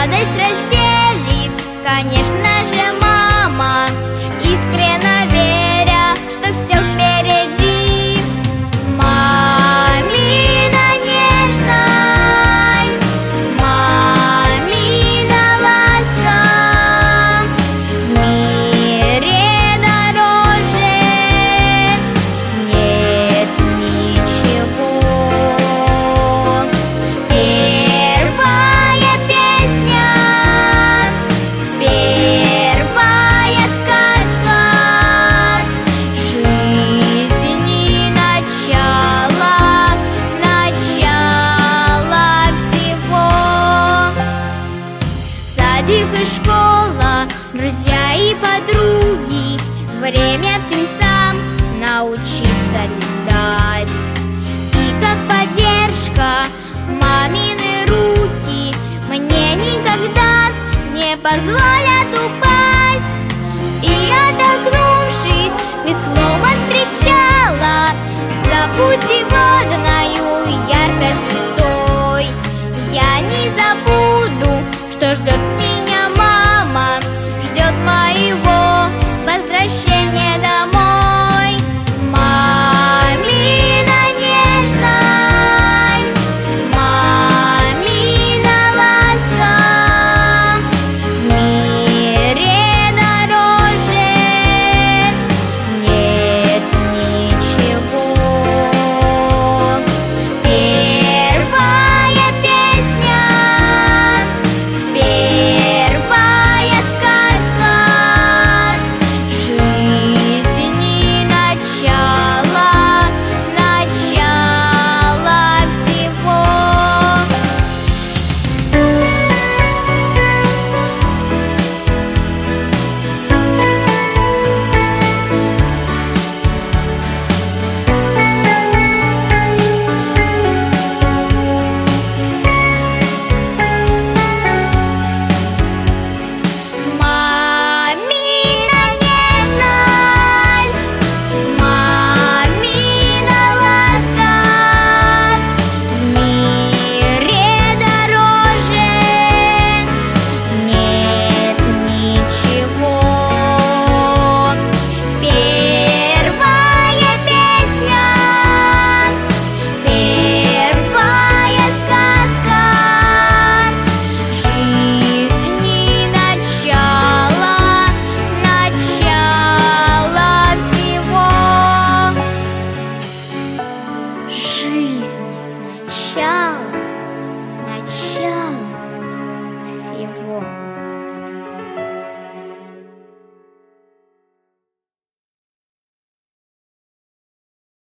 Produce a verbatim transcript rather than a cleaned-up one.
радость разделит, конечно же, мама, искренне веря, что все впереди. Мамина нежность, мамина ласка в мире дороже нет ничего. Первая песня, первая сказка жизни, начало, начало всего. Садик и школа, друзья и подруги, время птенцам научиться летать. И как поддержка мамины руки мне никогда не позволят упасть. И оттолкнувшись веслом от причала, за путеводною яркой звездой, я не забуду, что ждет меня мама, ждет моего возвращения домой. Мамина нежность, мамина ласка в мире дороже нет ничего. Первая песня, первая сказка жизни, начало, начало всего. Мамина нежность, мамина ласка в мире дороже нет ничего. Первая песня, первая сказка жизни, начало, начало всего. Жизнь.